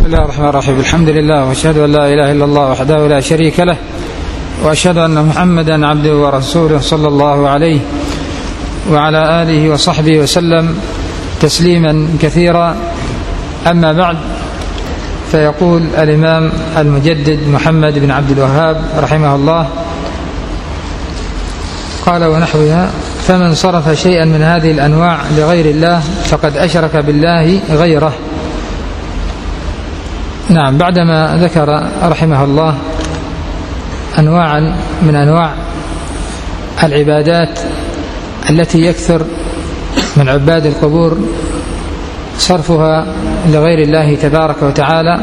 بسم الله الرحمن الرحيم. الحمد لله وأشهد أن لا إله إلا الله وحده لا شريك له، وأشهد أن محمدا عبده ورسوله صلى الله عليه وعلى آله وصحبه وسلم تسليما كثيرا. أما بعد، فيقول الإمام المجدد محمد بن عبد الوهاب رحمه الله قال ونحوها: فمن صرف شيئا من هذه الأنواع لغير الله فقد أشرك بالله غيره. نعم، بعدما ذكر رحمه الله أنواعا من أنواع العبادات التي يكثر من عباد القبور صرفها لغير الله تبارك وتعالى،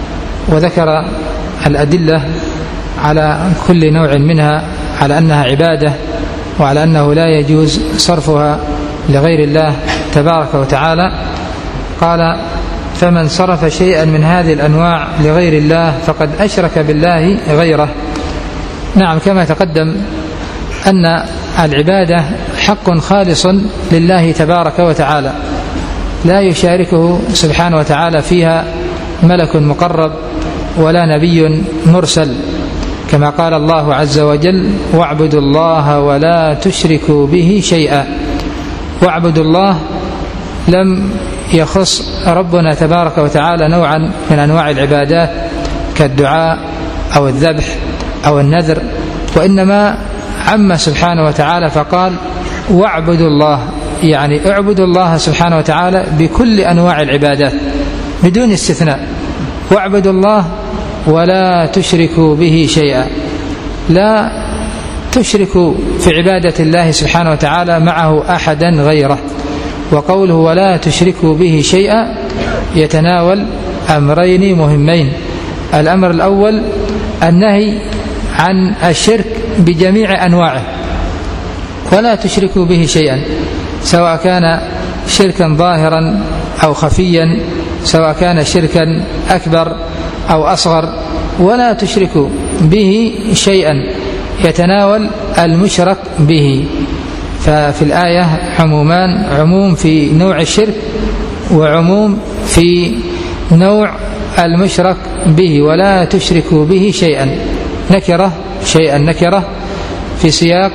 وذكر الأدلة على كل نوع منها على أنها عبادة وعلى أنه لا يجوز صرفها لغير الله تبارك وتعالى، قال: فمن صرف شيئا من هذه الأنواع لغير الله فقد أشرك بالله غيره. نعم، كما تقدم أن العبادة حق خالص لله تبارك وتعالى، لا يشاركه سبحانه وتعالى فيها ملك مقرب ولا نبي مرسل، كما قال الله عز وجل: واعبدوا الله ولا تشركوا به شيئا. واعبدوا الله لم يخص ربنا تبارك وتعالى نوعا من أنواع العبادات كالدعاء أو الذبح أو النذر، وإنما عم سبحانه وتعالى فقال: واعبدوا الله، يعني اعبدوا الله سبحانه وتعالى بكل أنواع العبادات بدون استثناء. واعبدوا الله ولا تشركوا به شيئا، لا تشركوا في عبادة الله سبحانه وتعالى معه أحدا غيره. وقوله ولا تشركوا به شيئا يتناول أمرين مهمين: الأمر الأول النهي عن الشرك بجميع أنواعه، ولا تشركوا به شيئا، سواء كان شركا ظاهرا أو خفيا، سواء كان شركا أكبر أو أصغر، ولا تشركوا به شيئا يتناول المشرك به. ففي الآية عمومان: عموم في نوع الشرك وعموم في نوع المشرك به. ولا تشركوا به شيئا نكرة، شيئا نكرة في سياق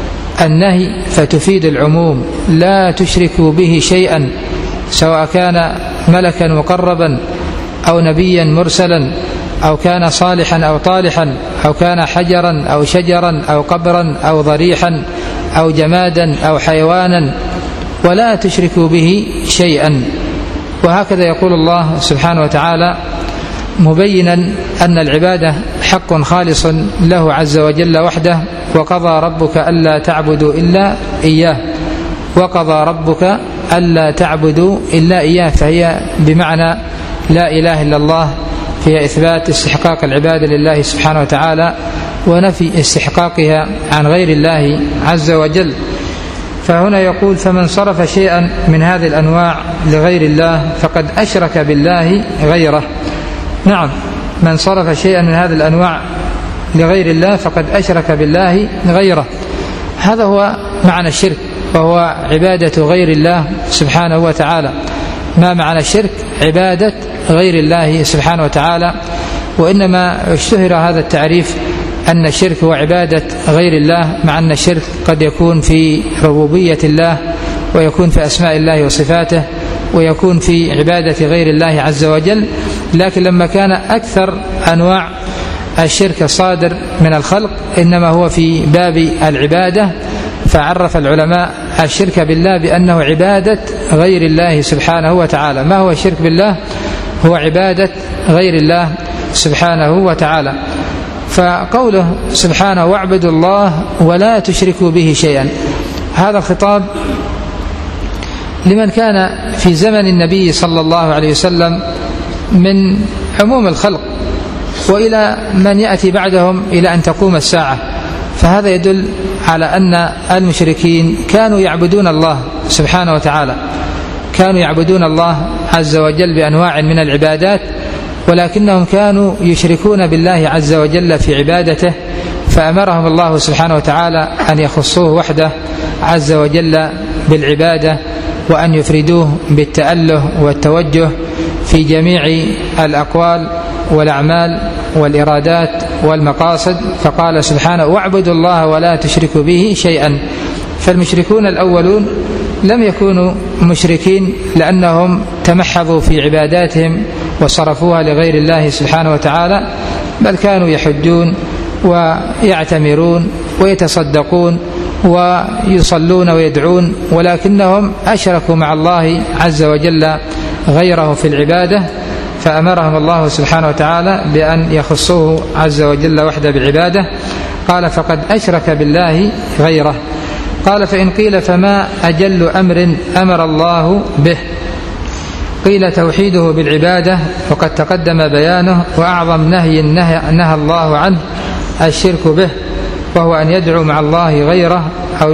النهي فتفيد العموم. لا تشركوا به شيئا، سواء كان ملكا مقربا أو نبيا مرسلا أو كان صالحا أو طالحا أو كان حجرا أو شجرا أو قبرا أو ضريحا أو جمادا أو حيوانا، ولا تشركوا به شيئا. وهكذا يقول الله سبحانه وتعالى مبينا أن العبادة حق خالص له عز وجل وحده: وقضى ربك ألا تعبدوا إلا إياه. وقضى ربك ألا تعبدوا إلا إياه، فهي بمعنى لا إله إلا الله، فهي إثبات استحقاق العبادة لله سبحانه وتعالى ونفي استحقاقها عن غير الله عز وجل. فهنا يقول: فمن صرف شيئا من هذه الأنواع لغير الله فقد أشرك بالله غيره. نعم، من صرف شيئا من هذه الأنواع لغير الله فقد أشرك بالله غيره. هذا هو معنى الشرك، وهو عبادة غير الله سبحانه وتعالى. ما معنى الشرك؟ عبادة غير الله سبحانه وتعالى. وإنما اشتهر هذا التعريف أن الشرك هو عبادة غير الله، مع أن الشرك قد يكون في ربوبية الله، ويكون في أسماء الله وصفاته، ويكون في عبادة غير الله عز وجل. لكن لما كان أكثر أنواع الشرك الصادر من الخلق إنما هو في باب العبادة، فعرف العلماء الشرك بالله بأنه عبادة غير الله سبحانه وتعالى. ما هو الشرك بالله؟ هو عبادة غير الله سبحانه وتعالى. فقوله سبحانه: واعبدوا الله ولا تشركوا به شيئا، هذا الخطاب لمن كان في زمن النبي صلى الله عليه وسلم من عموم الخلق، وإلى من يأتي بعدهم إلى أن تقوم الساعة. فهذا يدل على أن المشركين كانوا يعبدون الله سبحانه وتعالى، كانوا يعبدون الله عز وجل بأنواع من العبادات، ولكنهم كانوا يشركون بالله عز وجل في عبادته، فأمرهم الله سبحانه وتعالى أن يخصوه وحده عز وجل بالعبادة، وأن يفردوه بالتأله والتوجه في جميع الأقوال والأعمال والإرادات والمقاصد، فقال سبحانه: واعبدوا الله ولا تشركوا به شيئا. فالمشركون الأولون لم يكونوا مشركين لأنهم تمحضوا في عباداتهم وصرفوها لغير الله سبحانه وتعالى، بل كانوا يحجون ويعتمرون ويتصدقون ويصلون ويدعون، ولكنهم أشركوا مع الله عز وجل غيره في العبادة، فأمرهم الله سبحانه وتعالى بأن يخصوه عز وجل وحده بالعبادة. قال: فقد أشرك بالله غيره. قال: فإن قيل فما أجل أمر أمر الله به؟ قيل: توحيده بالعبادة، وقد تقدم بيانه، وأعظم نهي نهى الله عنه الشرك به، وهو أن يدعو مع الله غيره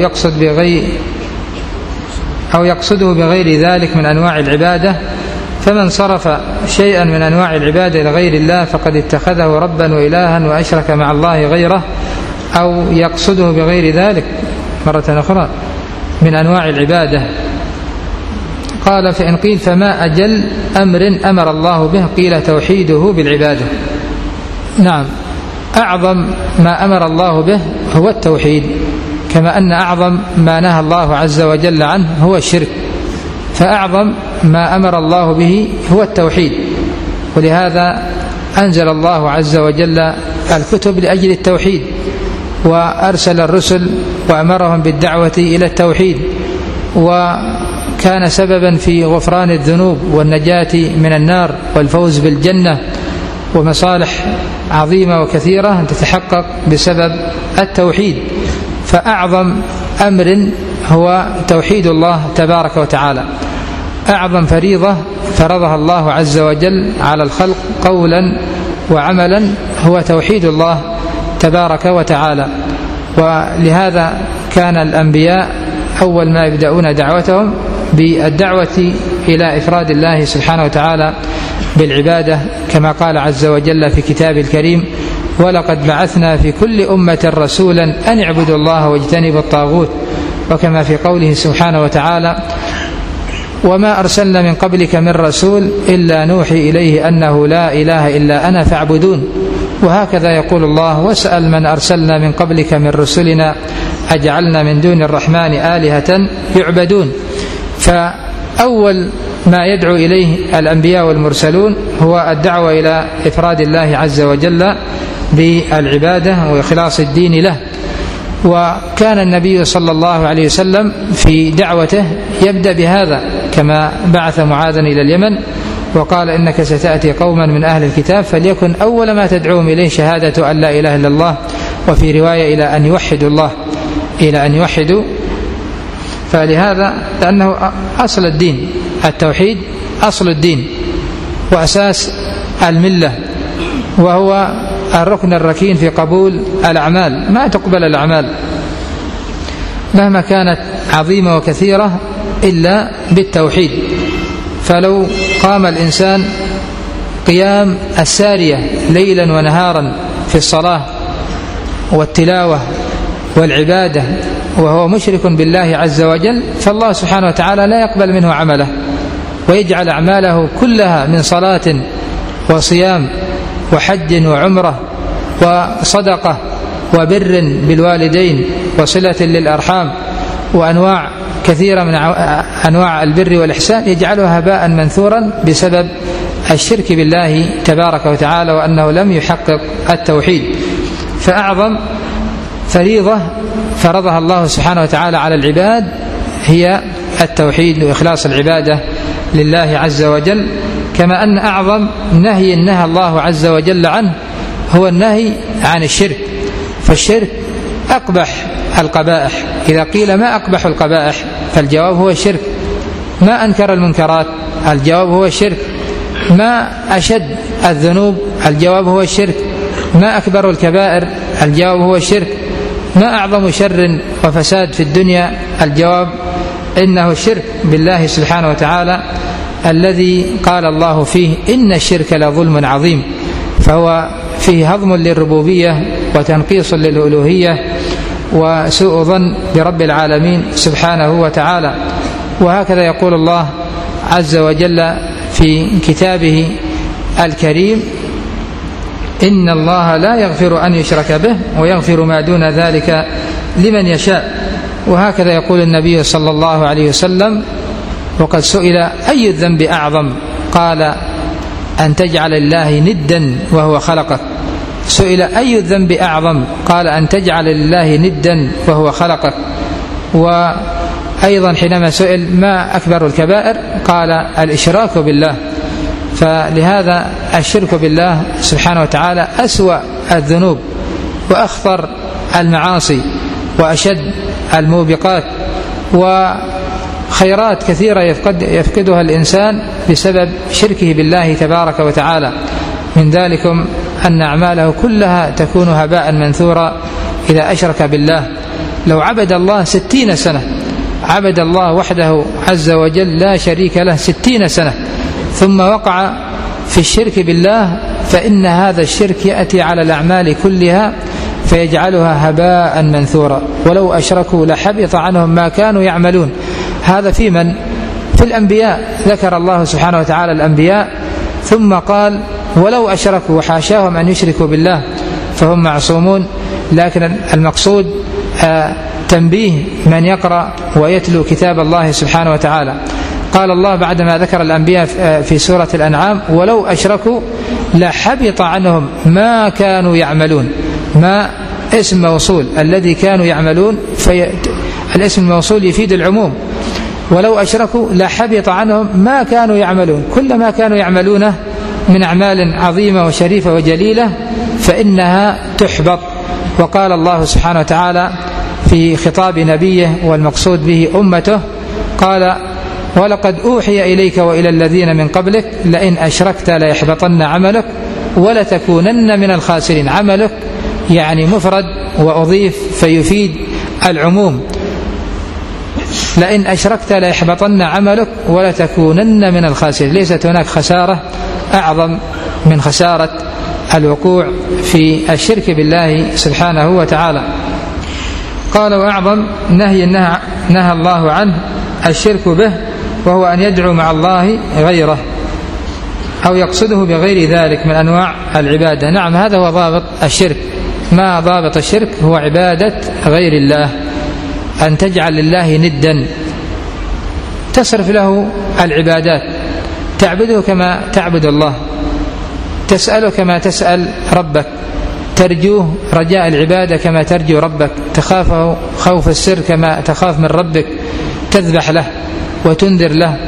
أو يقصده بغير ذلك من أنواع العبادة. فمن صرف شيئا من أنواع العبادة إلى غير الله فقد اتخذه ربا وإلها وأشرك مع الله غيره، أو يقصده بغير ذلك مرة أخرى من أنواع العبادة. قال: فإن قيل فما أجل أمر أمر الله به؟ قيل: توحيده بالعبادة. نعم، أعظم ما أمر الله به هو التوحيد، كما أن أعظم ما نهى الله عز وجل عنه هو الشرك، فأعظم ما أمر الله به هو التوحيد. ولهذا أنزل الله عز وجل الكتب لأجل التوحيد، وأرسل الرسل وأمرهم بالدعوة إلى التوحيد، وكان سببا في غفران الذنوب والنجاة من النار والفوز بالجنة، ومصالح عظيمة وكثيرة تتحقق بسبب التوحيد. فأعظم أمر هو توحيد الله تبارك وتعالى. أعظم فريضة فرضها الله عز وجل على الخلق قولا وعملا هو توحيد الله تبارك وتعالى. ولهذا كان الأنبياء أول ما يبدأون دعوتهم بالدعوة إلى إفراد الله سبحانه وتعالى بالعبادة، كما قال عز وجل في كتابه الكريم: ولقد بعثنا في كل أمة رسولا أن اعبدوا الله واجتنبوا الطاغوت. وكما في قوله سبحانه وتعالى: وما أرسلنا من قبلك من رسول إلا نوحي إليه أنه لا إله إلا أنا فاعبدون. وهكذا يقول الله: واسأل من أرسلنا من قبلك من رسلنا أجعلنا من دون الرحمن آلهة يعبدون. فأول ما يدعو إليه الأنبياء والمرسلون هو الدعوة إلى إفراد الله عز وجل بالعبادة وإخلاص الدين له. وكان النبي صلى الله عليه وسلم في دعوته يبدأ بهذا، كما بعث معاذا إلى اليمن وقال: إنك ستأتي قوما من أهل الكتاب فليكن أول ما تدعوهم إليه شهادة أن لا إله إلا الله، وفي رواية إلى أن يوحدوا الله، إلى أن يوحدوا. فلهذا لأنه أصل الدين، التوحيد أصل الدين وأساس الملة، وهو الركن الركين في قبول الأعمال. ما تقبل الأعمال مهما كانت عظيمة وكثيرة إلا بالتوحيد. فلو قام الإنسان قيام السارية ليلا ونهارا في الصلاة والتلاوة والعبادة وهو مشرك بالله عز وجل، فالله سبحانه وتعالى لا يقبل منه عمله، ويجعل أعماله كلها من صلاة وصيام وحج وعمرة وصدقة وبر بالوالدين وصلة للأرحام وأنواع كثيرة من أنواع البر والإحسان، يجعلها هباء منثورا بسبب الشرك بالله تبارك وتعالى، وأنه لم يحقق التوحيد. فأعظم فريضة فرضها الله سبحانه وتعالى على العباد هي التوحيد وإخلاص العبادة لله عز وجل، كما أن أعظم نهي نهى الله عز وجل عنه هو النهي عن الشرك. فالشرك أقبح القبائح. إذا قيل ما أقبح القبائح فالجواب هو الشرك. ما أنكر المنكرات الجواب هو الشرك. ما أشد الذنوب الجواب هو الشرك. ما أكبر الكبائر الجواب هو الشرك. ما أعظم شر وفساد في الدنيا الجواب إنه الشرك بالله سبحانه وتعالى، الذي قال الله فيه: إن الشرك لظلم عظيم. فهو فيه هضم للربوبية وتنقيص للألوهية وسوء ظن برب العالمين سبحانه وتعالى. وهكذا يقول الله عز وجل في كتابه الكريم: إن الله لا يغفر أن يشرك به ويغفر ما دون ذلك لمن يشاء. وهكذا يقول النبي صلى الله عليه وسلم: وقد سئل أي الذنب أعظم؟ قال: أن تجعل الله ندا وهو خلقك. سئل أي الذنب أعظم؟ قال: أن تجعل لله ندا وهو خلقك. وأيضا حينما سئل ما أكبر الكبائر؟ قال: الإشراك بالله. فلهذا الشرك بالله سبحانه وتعالى أسوأ الذنوب وأخطر المعاصي وأشد الموبقات، وخيرات كثيرة يفقدها الإنسان بسبب شركه بالله تبارك وتعالى. من ذلكم أن أعماله كلها تكون هباء منثورا إذا أشرك بالله. لو عبد الله 60 سنة، عبد الله وحده عز وجل لا شريك له 60 سنة، ثم وقع في الشرك بالله، فإن هذا الشرك يأتي على الأعمال كلها فيجعلها هباء منثورا. ولو أشركوا لحبط عنهم ما كانوا يعملون. هذا في من؟ في الأنبياء. ذكر الله سبحانه وتعالى الأنبياء ثم قال: ولو أشركوا، وحاشاهم أن يشركوا بالله فهم معصومون. لكن المقصود تنبيه من يقرأ ويتلو كتاب الله سبحانه وتعالى. قال الله بعدما ذكر الأنبياء في سورة الأنعام: ولو أشركوا لحبط عنهم ما كانوا يعملون. ما اسم موصول، الذي كانوا يعملون، الاسم الموصول يفيد العموم. ولو أشركوا لحبط عنهم ما كانوا يعملون. كل ما كانوا يعملونه من أعمال عظيمة وشريفة وجليلة فإنها تحبط. وقال الله سبحانه وتعالى في خطاب نبيه والمقصود به أمته: قال: ولقد أوحي إليك وإلى الذين من قبلك لئن أشركت ليحبطن عملك ولتكونن من الخاسرين. عملك يعني مفرد وأضيف فيفيد العموم. لئن أشركت ليحبطن عملك ولتكونن من الخاسرين. ليست هناك خسارة أعظم من خسارة الوقوع في الشرك بالله سبحانه وتعالى. قال: وأعظم نهي نهى الله عنه الشرك به، وهو أن يدعو مع الله غيره أو يقصده بغير ذلك من أنواع العبادة. نعم، هذا هو ضابط الشرك. ما ضابط الشرك؟ هو عبادة غير الله، أن تجعل لله ندا، تصرف له العبادات، تعبده كما تعبد الله، تسأله كما تسأل ربك، ترجوه رجاء العبادة كما ترجو ربك، تخافه خوف السر كما تخاف من ربك، تذبح له وتنذر له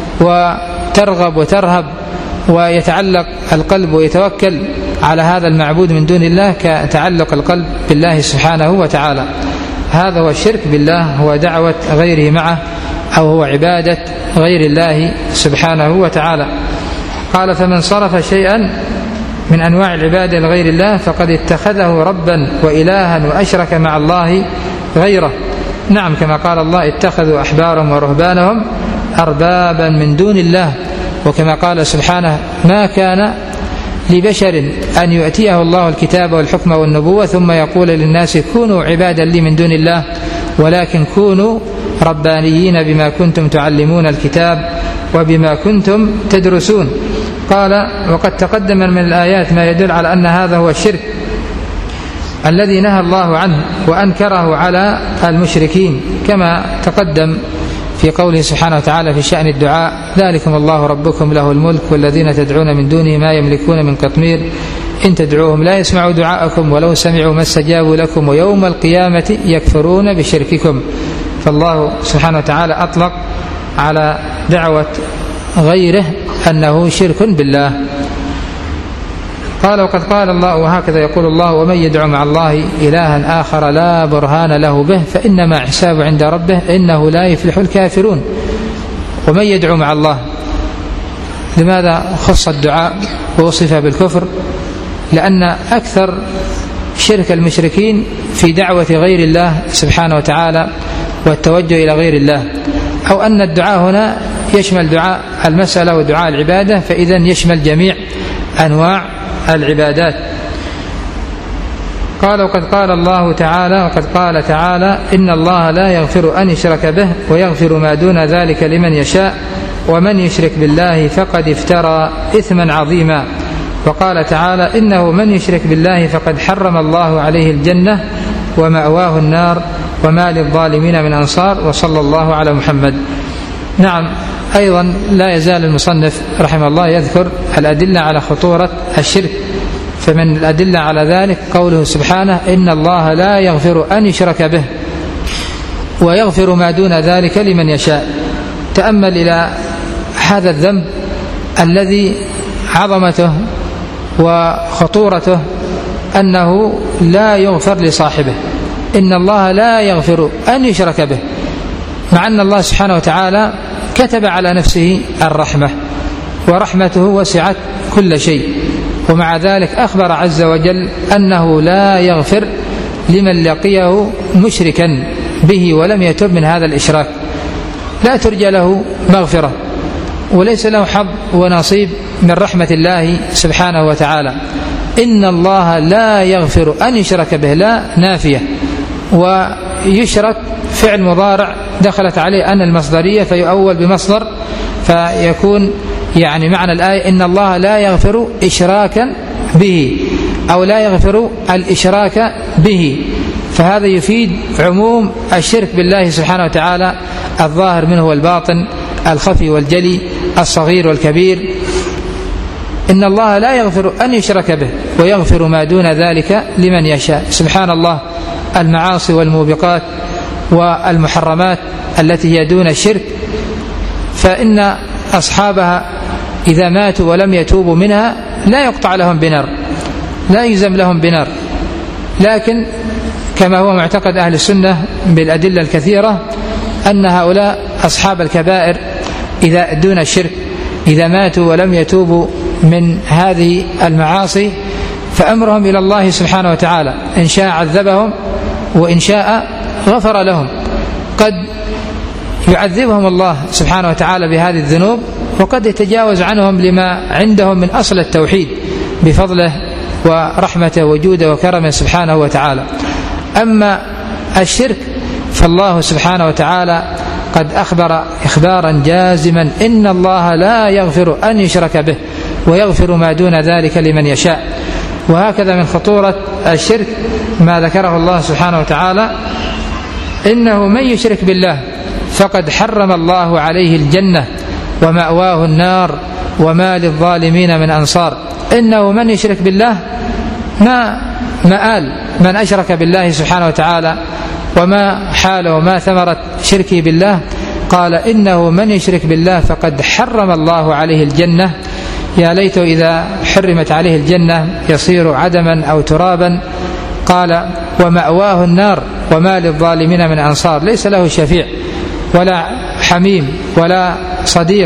وترغب وترهب، ويتعلق القلب ويتوكل على هذا المعبود من دون الله كتعلق القلب بالله سبحانه وتعالى. هذا هو الشرك بالله، هو دعوة غيره معه، أو هو عبادة غير الله سبحانه وتعالى. قال: فمن صرف شيئا من أنواع العبادة لغير الله فقد اتخذه ربا وإلها وأشرك مع الله غيره. نعم، كما قال الله: اتخذوا أحبارهم ورهبانهم أربابا من دون الله. وكما قال سبحانه: ما كان لبشر أن يؤتيه الله الكتاب والحكم والنبوة ثم يقول للناس كونوا عبادا لي من دون الله ولكن كونوا ربانيين بما كنتم تعلمون الكتاب وبما كنتم تدرسون. قال: وقد تقدم من الآيات ما يدل على أن هذا هو الشرك الذي نهى الله عنه وأنكره على المشركين، كما تقدم في قوله سبحانه وتعالى في شأن الدعاء: ذلكم الله ربكم له الملك والذين تدعون من دونه ما يملكون من قطمير إن تدعوهم لا يسمعوا دعاءكم ولو سمعوا ما استجابوا لكم ويوم القيامة يكفرون بشرككم. فالله سبحانه وتعالى أطلق على دعوة غيره أنه شرك بالله. قال: وقد قال الله، وهكذا يقول الله: ومن يدعو مع الله إلها آخر لا برهان له به فإنما حسابه عند ربه إنه لا يفلح الكافرون. ومن يدعو مع الله، لماذا خص الدعاء ووصف بالكفر؟ لأن أكثر شرك المشركين في دعوة غير الله سبحانه وتعالى والتوجه إلى غير الله، أو أن الدعاء هنا يشمل دعاء المسألة ودعاء العبادة، فإذا يشمل جميع أنواع العبادات. قال: وقد قال الله تعالى: وقد قال تعالى: إن الله لا يغفر أن يشرك به ويغفر ما دون ذلك لمن يشاء ومن يشرك بالله فقد افترى إثما عظيما. وقال تعالى إنه من يشرك بالله فقد حرم الله عليه الجنة ومأواه النار وما للظالمين من أنصار. وصلى الله على محمد. نعم، أيضا لا يزال المصنف رحمه الله يذكر الأدلة على خطورة الشرك. فمن الأدلة على ذلك قوله سبحانه إن الله لا يغفر أن يشرك به ويغفر ما دون ذلك لمن يشاء. تأمل إلى هذا الذنب الذي عظمته وخطورته أنه لا يغفر لصاحبه. إن الله لا يغفر أن يشرك به، مع أن الله سبحانه وتعالى كتب على نفسه الرحمة ورحمته وسعت كل شيء، ومع ذلك أخبر عز وجل أنه لا يغفر لمن لقيه مشركا به ولم يتب من هذا الإشراك. لا ترجى له مغفرة وليس له حظ ونصيب من رحمة الله سبحانه وتعالى. إن الله لا يغفر أن يشرك به، لا نافية، ويشرك فعل مضارع دخلت عليه أن المصدرية فيؤول بمصدر، فيكون يعني معنى الآية إن الله لا يغفر إشراكا به أو لا يغفر الإشراك به. فهذا يفيد عموم الشرك بالله سبحانه وتعالى، الظاهر منه والباطن، الخفي والجلي، الصغير والكبير. إن الله لا يغفر أن يشرك به ويغفر ما دون ذلك لمن يشاء. سبحان الله، المعاصي والموبقات والمحرمات التي هي دون الشرك فإن أصحابها إذا ماتوا ولم يتوبوا منها لا يقطع لهم بنار، لا يلزم لهم بنار، لكن كما هو معتقد أهل السنة بالأدلة الكثيرة أن هؤلاء أصحاب الكبائر إذا دون الشرك إذا ماتوا ولم يتوبوا من هذه المعاصي فأمرهم إلى الله سبحانه وتعالى، إن شاء عذبهم وإن شاء غفر لهم. قد يعذبهم الله سبحانه وتعالى بهذه الذنوب وقد يتجاوز عنهم لما عندهم من أصل التوحيد بفضله ورحمته وجوده وكرمه سبحانه وتعالى. أما الشرك فالله سبحانه وتعالى قد أخبر إخبارا جازما إن الله لا يغفر أن يشرك به ويغفر ما دون ذلك لمن يشاء. وهكذا من خطورة الشرك ما ذكره الله سبحانه وتعالى إنه من يشرك بالله فقد حرم الله عليه الجنة ومأواه النار وما للظالمين من أنصار. إنه من يشرك بالله ما مآل من أشرك بالله سبحانه وتعالى وما حاله وما ثمرة شركه بالله. قال إنه من يشرك بالله فقد حرم الله عليه الجنة. يا ليت إذا حرمت عليه الجنة يصير عدما أو ترابا. قال ومأواه النار وما للظالمين من أنصار، ليس له شفيع ولا حميم ولا صديق،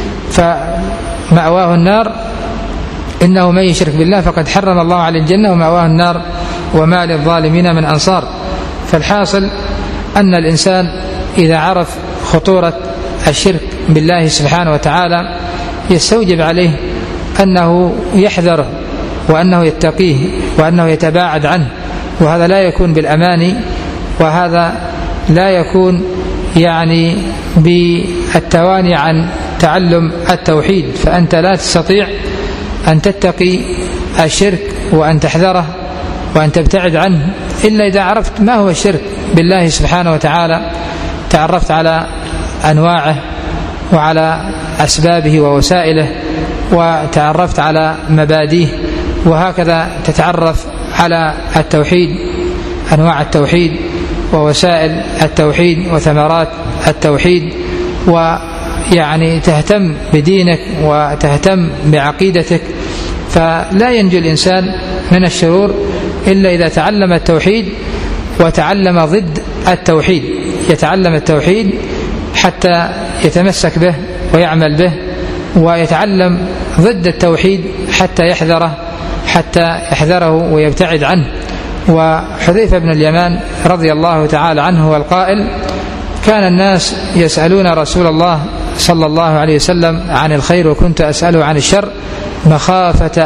فمأواه النار. إنه من يشرك بالله فقد حرم الله عليه الجنة ومأواه النار وما للظالمين من أنصار. فالحاصل أن الإنسان إذا عرف خطورة الشرك بالله سبحانه وتعالى يستوجب عليه أنه يحذره وأنه يتقيه وأنه يتباعد عنه. وهذا لا يكون بالأماني، وهذا لا يكون يعني بالتواني عن تعلم التوحيد. فأنت لا تستطيع أن تتقي الشرك وأن تحذره وأن تبتعد عنه إلا إذا عرفت ما هو الشرك بالله سبحانه وتعالى، تعرفت على أنواعه وعلى أسبابه ووسائله وتعرفت على مبادئه. وهكذا تتعرف على التوحيد، أنواع التوحيد ووسائل التوحيد وثمرات التوحيد، ويعني تهتم بدينك وتهتم بعقيدتك. فلا ينجو الإنسان من الشرور إلا إذا تعلم التوحيد وتعلم ضد التوحيد. يتعلم التوحيد حتى يتمسك به ويعمل به، ويتعلم ضد التوحيد حتى يحذره ويبتعد عنه. وحذيفة بن اليمان رضي الله تعالى عنه هو القائل: كان الناس يسألون رسول الله صلى الله عليه وسلم عن الخير وكنت أسأله عن الشر مخافة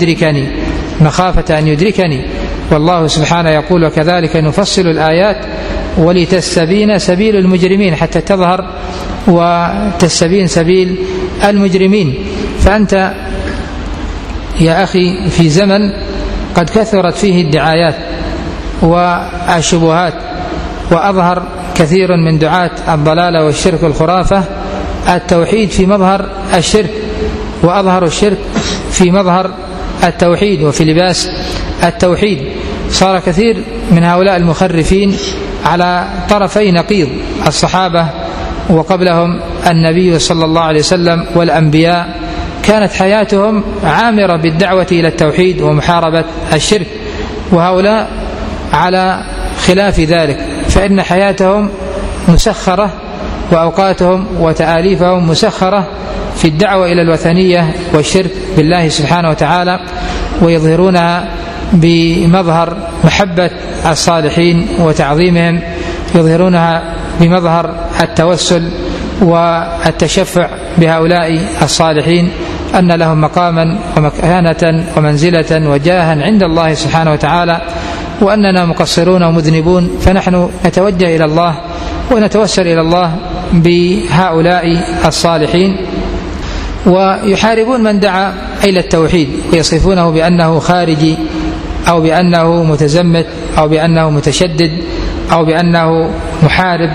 أن يدركني والله سبحانه يقول: وكذلك نفصل الآيات ولتستبين سبيل المجرمين، حتى تظهر وتستبين سبيل المجرمين. فأنت يا أخي في زمن قد كثرت فيه الدعايات والشبهات، وأظهر كثير من دعاة الضلالة والشرك والخرافة التوحيد في مظهر الشرك، وأظهر الشرك في مظهر التوحيد وفي لباس التوحيد. صار كثير من هؤلاء المخرفين على طرفي نقيض، الصحابة وقبلهم النبي صلى الله عليه وسلم والأنبياء كانت حياتهم عامرة بالدعوة إلى التوحيد ومحاربة الشرك، وهؤلاء على خلاف ذلك، فإن حياتهم مسخرة وأوقاتهم وتآليفهم مسخرة في الدعوة إلى الوثنية والشرك بالله سبحانه وتعالى، ويظهرونها بمظهر محبة الصالحين وتعظيمهم، يظهرونها بمظهر التوسل والتشفع بهؤلاء الصالحين أن لهم مقاما ومكانة ومنزلة وجاها عند الله سبحانه وتعالى، وأننا مقصرون ومذنبون، فنحن نتوجه إلى الله ونتوسل إلى الله بهؤلاء الصالحين. ويحاربون من دعا إلى التوحيد ويصفونه بأنه خارجي أو بأنه متزمت أو بأنه متشدد أو بأنه محارب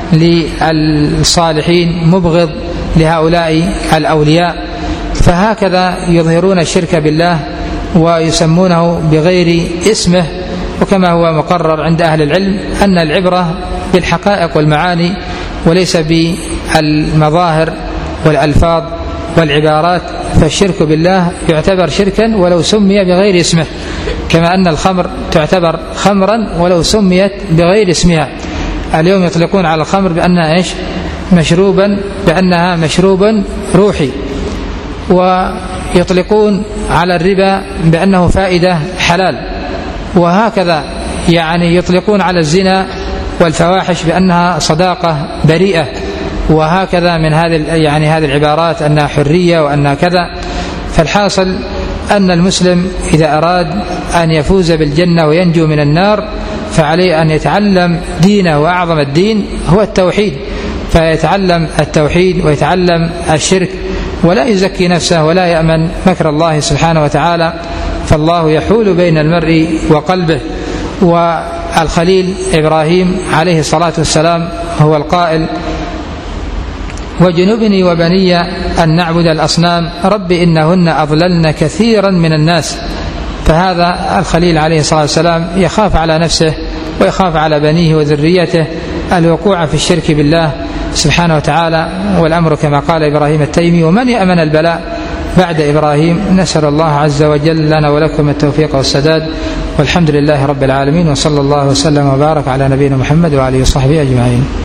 للصالحين مبغض لهؤلاء الأولياء. فهكذا يظهرون الشرك بالله ويسمونه بغير اسمه. وكما هو مقرر عند أهل العلم أن العبرة بالحقائق والمعاني وليس بالمظاهر والألفاظ والعبارات، فالشرك بالله يعتبر شركا ولو سمي بغير اسمه، كما أن الخمر تعتبر خمرا ولو سميت بغير اسمها. اليوم يطلقون على الخمر بأنها إيش؟ مشروبا، بأنها مشروب روحي، ويطلقون على الربا بأنه فائدة حلال، وهكذا يعني يطلقون على الزنا والفواحش بأنها صداقة بريئة، وهكذا من هذه العبارات أنها حرية وأنها كذا. فالحاصل أن المسلم إذا أراد أن يفوز بالجنة وينجو من النار فعليه أن يتعلم دينه، وأعظم الدين هو التوحيد، فيتعلم التوحيد ويتعلم الشرك، ولا يزكي نفسه ولا يأمن مكر الله سبحانه وتعالى، فالله يحول بين المرء وقلبه. والخليل إبراهيم عليه الصلاة والسلام هو القائل: وجنبني وبني أن نعبد الأصنام رب إنهن أضللن كثيرا من الناس. فهذا الخليل عليه الصلاة والسلام يخاف على نفسه ويخاف على بنيه وذريته الوقوع في الشرك بالله سبحانه وتعالى. والأمر كما قال إبراهيم التيمي: ومن يأمن البلاء بعد إبراهيم. نسأل الله عز وجل لنا ولكم التوفيق والسداد، والحمد لله رب العالمين، وصلى الله وسلم وبارك على نبينا محمد وآله وصحبه أجمعين.